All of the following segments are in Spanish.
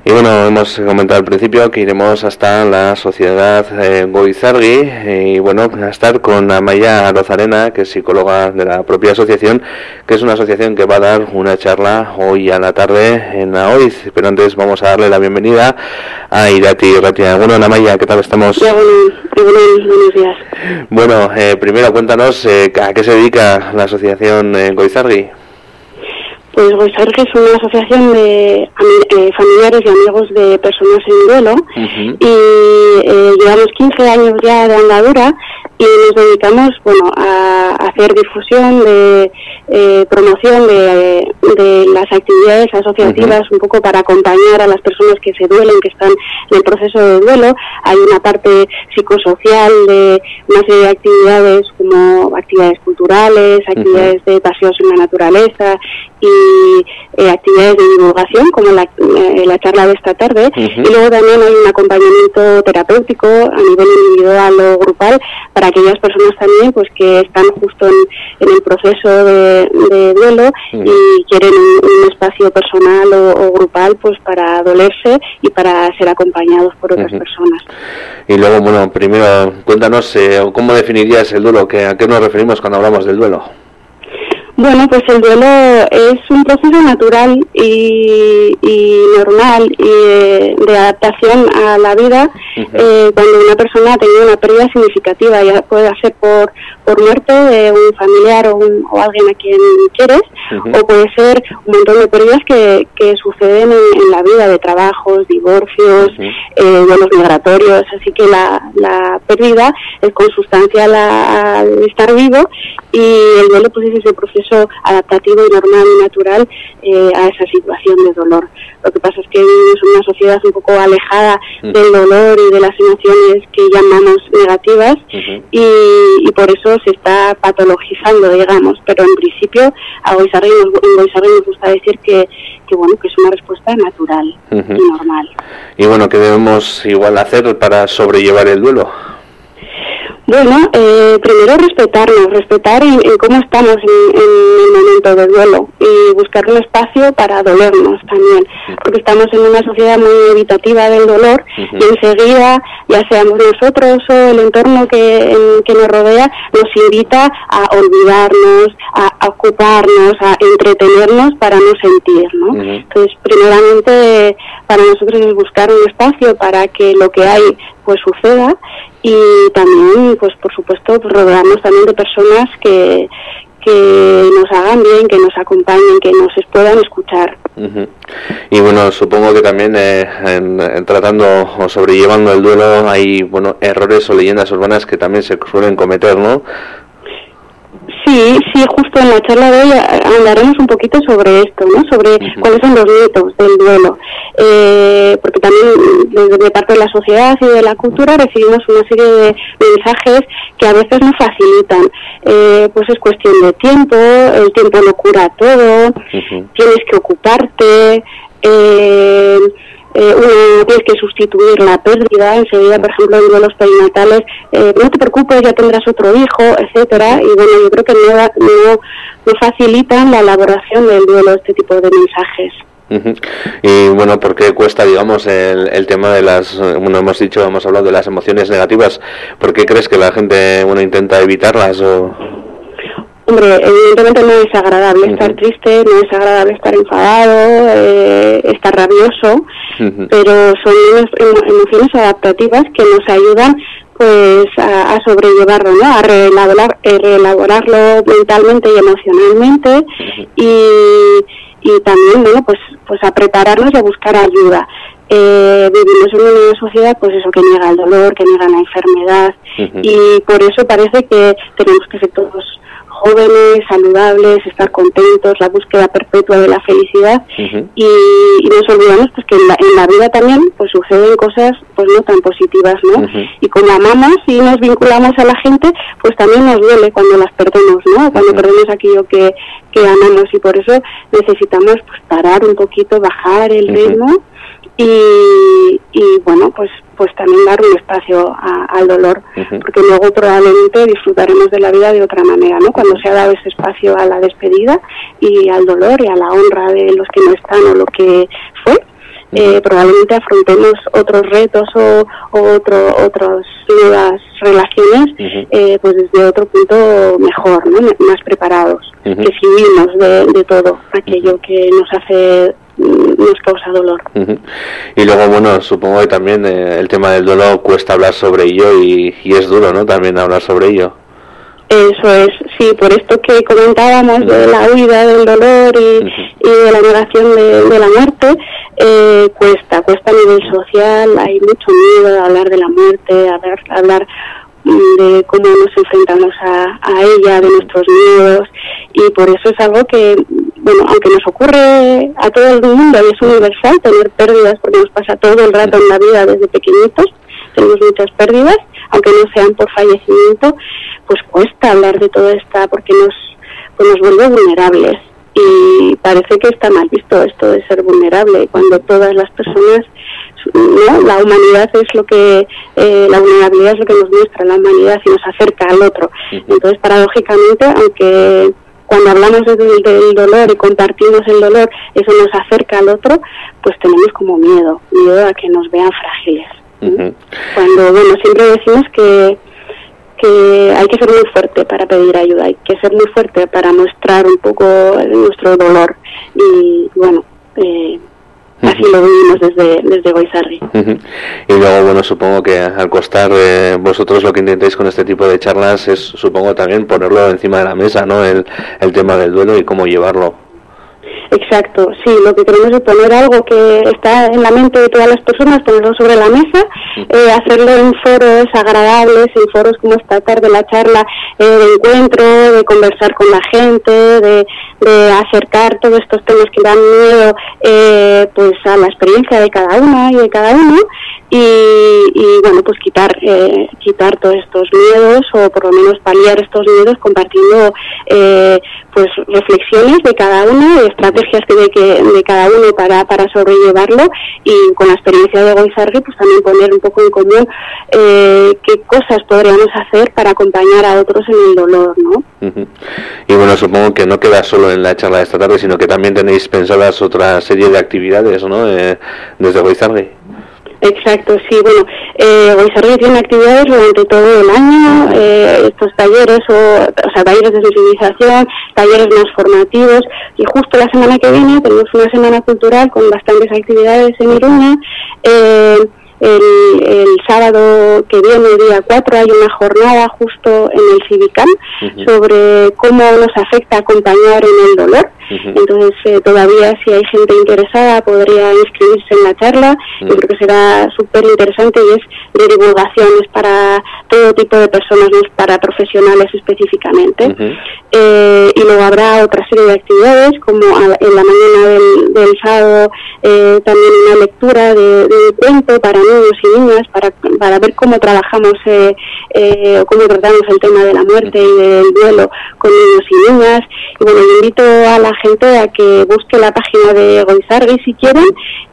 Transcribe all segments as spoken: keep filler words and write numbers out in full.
Y bueno, hemos comentado al principio que iremos hasta la Sociedad eh, Goizargui y bueno, a estar con Amaia Arozarena, que es psicóloga de la propia asociación, que es una asociación que va a dar una charla hoy a la tarde en Aoiz. Pero antes vamos a darle la bienvenida a Irati Ratia. Bueno, Amaia, ¿qué tal estamos? Ya, bueno, bueno, buenos días. Bueno, eh, primero cuéntanos eh, a qué se dedica la Asociación eh, Goizargui. Pues Goizargui es una asociación de eh, familiares y amigos de personas en duelo. Uh-huh. Y eh, llevamos quince años ya de andadura y nos dedicamos, bueno, a hacer difusión, de eh, promoción de, de las actividades asociativas, uh-huh. un poco para acompañar a las personas que se duelen, que están en el proceso de duelo. Hay una parte psicosocial de una serie de actividades como actividades culturales, actividades uh-huh. de paseos en la naturaleza y eh, actividades de divulgación como la, eh, la charla de esta tarde. Uh-huh. Y luego también hay un acompañamiento terapéutico a nivel individual o grupal para aquellas personas también pues que están justo en, en el proceso de, de duelo uh-huh. y quieren un, un espacio personal o, o grupal pues para dolerse y para ser acompañados por otras uh-huh. personas. Y luego, bueno, primero cuéntanos eh, cómo definirías el duelo, que, a qué nos referimos cuando hablamos del duelo. Bueno, pues el duelo es un proceso natural y, y normal y de, de adaptación a la vida uh-huh. eh, cuando una persona ha tenido una pérdida significativa, ya puede ser por, por muerte de un familiar o, un, o alguien a quien quieres, uh-huh. o puede ser un montón de pérdidas que, que suceden en, en la vida, de trabajos, divorcios, uh-huh. eh, duelos migratorios, así que la, la pérdida es consustancial a, al estar vivo y el duelo pues es ese proceso adaptativo y normal y natural eh, a esa situación de dolor. Lo que pasa es que vivimos en una sociedad un poco alejada uh-huh. del dolor y de las emociones que llamamos negativas uh-huh. y, y por eso se está patologizando, digamos, pero en principio a Goizargui nos, en Goizargui nos gusta decir que, que bueno, que es una respuesta natural uh-huh. y normal. Y bueno, ¿qué debemos igual hacer para sobrellevar el duelo? Bueno, eh, primero respetarnos, respetar en, en cómo estamos en, en el momento del duelo y buscar un espacio para dolernos también, porque estamos en una sociedad muy evitativa del dolor uh-huh. y enseguida, ya seamos nosotros o el entorno que, en, que nos rodea, nos invita a olvidarnos, a, a ocuparnos, a entretenernos para no sentir, ¿no? Uh-huh. Entonces, primeramente, para nosotros es buscar un espacio para que lo que hay pues suceda y también, pues por supuesto, pues, rodearnos también de personas que, que nos hagan bien, que nos acompañen, que nos puedan escuchar. Uh-huh. Y bueno, supongo que también eh, en, en tratando o sobrellevando el duelo hay, bueno, errores o leyendas urbanas que también se suelen cometer, ¿no? Sí, sí, justo en la charla de hoy hablaremos un poquito sobre esto, ¿no? Sobre uh-huh. cuáles son los mitos del duelo, eh, porque también desde parte de la sociedad y de la cultura recibimos una serie de mensajes que a veces nos facilitan, eh, pues es cuestión de tiempo, el tiempo lo cura todo, uh-huh. tienes que ocuparte, eh, Eh, uno tienes que sustituir la pérdida, enseguida, por ejemplo, en duelos perinatales, eh, no te preocupes, ya tendrás otro hijo, etcétera, y bueno, yo creo que no, no, no facilitan la elaboración del duelo este tipo de mensajes. Uh-huh. Y bueno, ¿por qué cuesta, digamos, el, el tema de las, bueno, hemos dicho, hemos hablado de las emociones negativas? ¿Por qué crees que la gente, bueno, intenta evitarlas o...? Hombre, evidentemente no es agradable uh-huh. estar triste, no es agradable estar enfadado, eh, estar rabioso, uh-huh. pero son emo- emociones adaptativas que nos ayudan pues a, a sobrellevarlo, ¿no? A reelaborar, eh, reelaborarlo mentalmente y emocionalmente uh-huh. y, y también, bueno, pues, pues a prepararnos y a buscar ayuda. Eh, vivimos en una sociedad pues eso que niega el dolor, que niega la enfermedad uh-huh. y por eso parece que tenemos que ser todos jóvenes, saludables, estar contentos, la búsqueda perpetua de la felicidad uh-huh. y, y nos olvidamos pues que en la, en la vida también pues suceden cosas pues no tan positivas, ¿no? Uh-huh. Y como amamos y nos vinculamos a la gente, pues también nos duele cuando las perdemos, ¿no? Cuando uh-huh. perdemos aquello que, que amamos y por eso necesitamos pues parar un poquito, bajar el uh-huh. ritmo y, y bueno, pues pues también dar un espacio a, al dolor, uh-huh. porque luego probablemente disfrutaremos de la vida de otra manera, ¿no? Cuando se ha dado ese espacio a la despedida y al dolor y a la honra de los que no están o lo que fue, eh, probablemente afrontemos otros retos o, o otro, otras nuevas relaciones uh-huh. eh, pues desde otro punto mejor, ¿no? Más preparados, uh-huh. que si huimos de, de todo aquello que nos hace nos causa dolor. Uh-huh. Y luego, bueno, supongo que también eh, el tema del dolor cuesta hablar sobre ello y, y es duro, ¿no? También hablar sobre ello. Eso es, sí, por esto que comentábamos uh-huh. de la huida del dolor y, uh-huh. y de la negación de, de la muerte, eh, cuesta, cuesta a nivel social, hay mucho miedo de hablar de la muerte, hablar, hablar de cómo nos enfrentamos a, a ella, de nuestros miedos, y por eso es algo que, bueno, aunque nos ocurre a todo el mundo y es universal tener pérdidas, porque nos pasa todo el rato en la vida desde pequeñitos, tenemos muchas pérdidas, aunque no sean por fallecimiento, pues cuesta hablar de todo esto porque nos, pues nos vuelve vulnerables, y parece que está mal visto esto de ser vulnerable, cuando todas las personas, ¿no? La humanidad es lo que, eh, la vulnerabilidad es lo que nos muestra la humanidad y nos acerca al otro. Entonces, paradójicamente, aunque cuando hablamos del, del dolor y compartimos el dolor, eso nos acerca al otro, pues tenemos como miedo, miedo a que nos vean frágiles. Uh-huh. Cuando, bueno, siempre decimos que que hay que ser muy fuerte para pedir ayuda, hay que ser muy fuerte para mostrar un poco nuestro dolor, y bueno, eh, así lo vivimos desde desde Goizarri. Uh-huh. Y luego, bueno, supongo que al costar, eh, vosotros lo que intentáis con este tipo de charlas es, supongo, también ponerlo encima de la mesa, ¿no? El, el tema del duelo y cómo llevarlo. Exacto, sí, lo que queremos es poner algo que está en la mente de todas las personas, ponerlo sobre la mesa, eh, hacerlo en foros agradables, en foros como esta tarde, la charla eh, de encuentro, de conversar con la gente, de, de acercar todos estos temas que dan miedo eh, pues a la experiencia de cada una y de cada uno, y, y bueno, pues quitar eh, quitar todos estos miedos, o por lo menos paliar estos miedos compartiendo eh, pues reflexiones de cada uno, estrategias que de, que, de cada uno para, para sobrellevarlo, y con la experiencia de Goizarri pues también poner un poco en común eh, qué cosas podríamos hacer para acompañar a otros en el dolor, ¿no? Uh-huh. Y bueno, supongo que no queda solo en la charla de esta tarde, sino que también tenéis pensadas otra serie de actividades, ¿no? Eh, desde Goizarri. Exacto, sí, bueno, eh, Goizarri tiene actividades durante todo el año, eh, estos talleres, o, o sea, talleres de sensibilización, talleres más formativos, y justo la semana que viene tenemos una semana cultural con bastantes actividades en Iruña. eh, El, el sábado que viene, día cuatro, hay una jornada justo en el Civicam uh-huh. sobre cómo nos afecta acompañar en el dolor. Uh-huh. Entonces, eh, todavía si hay gente interesada podría inscribirse en la charla. Uh-huh. Yo creo que será súper interesante, y es de divulgaciones para todo tipo de personas, no es para profesionales específicamente. Uh-huh. Eh, y luego habrá otra serie de actividades, como a, en la mañana del, del sábado eh, también una lectura de, de un cuento para niños y niñas, para, para ver cómo trabajamos eh, eh, o cómo tratamos el tema de la muerte y del duelo con niños y niñas. Y bueno, yo invito a la gente a que busque la página de Goizarri si quieren,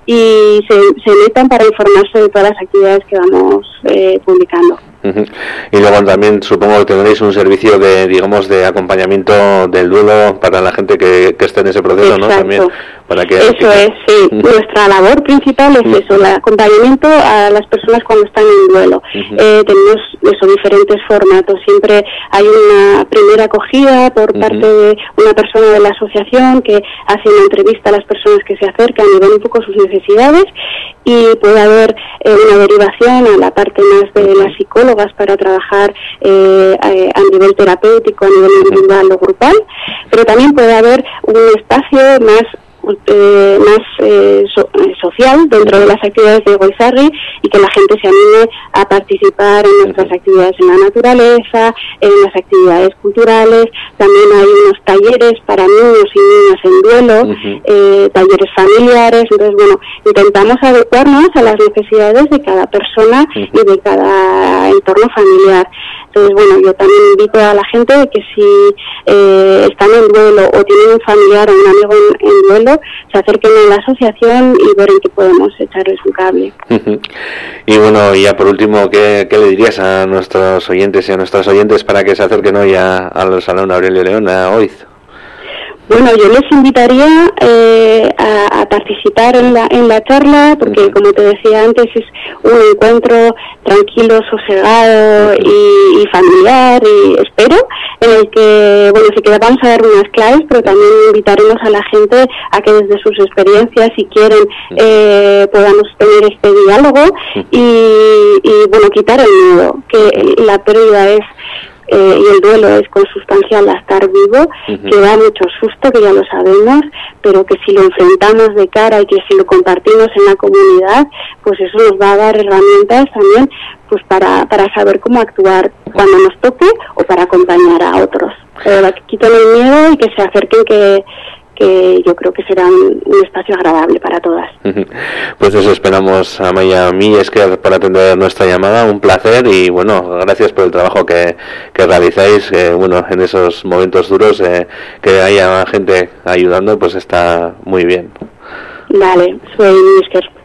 y se, se metan para informarse de todas las actividades que vamos eh, publicando. Uh-huh. Y luego también supongo que tendréis un servicio de, digamos, de acompañamiento del duelo para la gente que, que esté en ese proceso. Exacto. ¿No? También para que eso que... es, sí. Uh-huh. Nuestra labor principal es uh-huh. eso, el acompañamiento a las personas cuando están en duelo. Uh-huh. Eh, tenemos eso, diferentes formatos. Siempre hay una primera acogida por uh-huh. parte de una persona de la asociación que hace una entrevista a las personas que se acercan y ven un poco sus necesidades, y puede haber eh, una derivación a la parte más de las psicólogas para trabajar eh, a, a nivel terapéutico, a nivel individual o grupal, pero también puede haber un espacio más Eh, más eh, so, eh, social dentro de las actividades de Goizarri, y que la gente se anime a participar en nuestras actividades en la naturaleza, en las actividades culturales. También hay unos talleres para niños y niñas en duelo, uh-huh. eh, talleres familiares. Entonces, bueno, intentamos adecuarnos a las necesidades de cada persona uh-huh. y de cada entorno familiar. Entonces, bueno, yo también invito a la gente de que si eh, están en duelo o tienen un familiar o un amigo en, en duelo, se acerquen a la asociación y ver en qué podemos echarles un cable. Uh-huh. Y bueno, ya por último, ¿qué, qué le dirías a nuestros oyentes y a nuestras oyentes para que se acerquen hoy a, al Salón Aurelio León, a Oiz? Bueno, yo les invitaría eh, a, a participar en la, en la charla, porque uh-huh. como te decía antes, es un encuentro tranquilo, sosegado uh-huh. y, y familiar, y espero, en el que, bueno, sí que vamos a dar unas claves, pero también invitaremos a la gente a que desde sus experiencias, si quieren, eh, podamos tener este diálogo uh-huh. y, y, bueno, quitar el miedo, que la pérdida es... Eh, y el duelo es consustancial a estar vivo, uh-huh. que da mucho susto, que ya lo sabemos, pero que si lo enfrentamos de cara y que si lo compartimos en la comunidad, pues eso nos va a dar herramientas también pues para, para saber cómo actuar cuando nos toque o para acompañar a otros. Eh, que quiten el miedo y que se acerquen, que que yo creo que será un, un espacio agradable para todas. Pues eso esperamos, Amaia. A mí es que por atender nuestra llamada, un placer, y bueno, gracias por el trabajo que, que realizáis, eh, bueno, en esos momentos duros, eh, que haya gente ayudando, pues está muy bien. Vale, soy Misker.